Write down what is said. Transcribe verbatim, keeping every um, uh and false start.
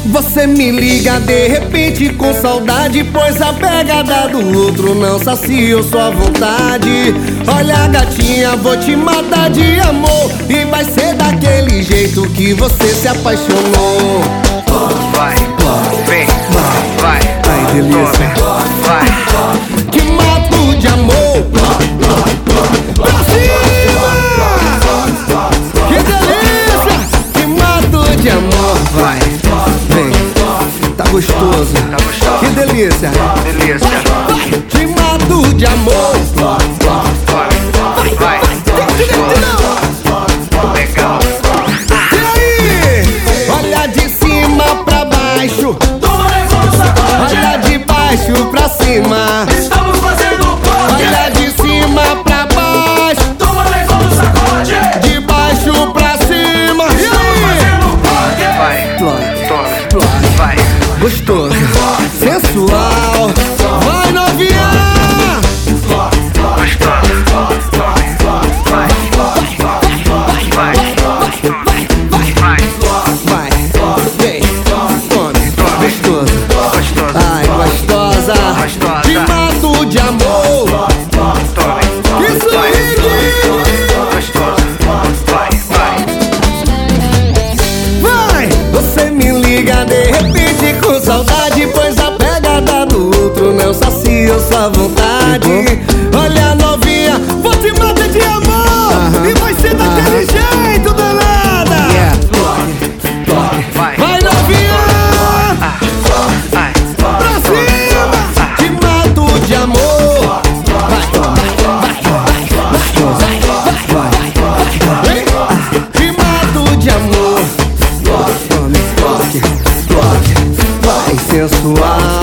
Você me liga de repente com saudade, pois a pegada do outro não sacia sua vontade. Olha, gatinha, vou te matar de amor, e vai ser daquele jeito que você se apaixonou. Vai, vem, vai, ai delícia, vai, te mato de amor. Pra cima! Que delícia! Te mato de amor. Vai, vem, tá gostoso, que delícia, delícia. te mato de amor. Vai, vai, legal. E aí? Olha de cima pra baixo, olha de baixo pra cima. Estamos fazendo corte. Olha de cima pra baixo, Toma levando sacode. de baixo pra cima. E aí? Fazendo corte. Vai, Plora, toma, vai, gostoso, sensual. Vai, novinha! gostosa. Vai, vai, vai, Vai, vem, come, gostoso. gostosa. Ai, gostosa, Gostosa. te mato de amor. Tome, Que swing! gostosa. Vai, vai, Vai! Você me liga de repente com saudade, pois a pegada do outro não sacia sua vontade. Olha, novinha, vou te matar de amor, e vai ser daquele jeito, danada. vai, Vai, novinha! ai, Pra cima! Te mato de amor. Vai, te mato de amor. Tome, toque, toque, vai sensual.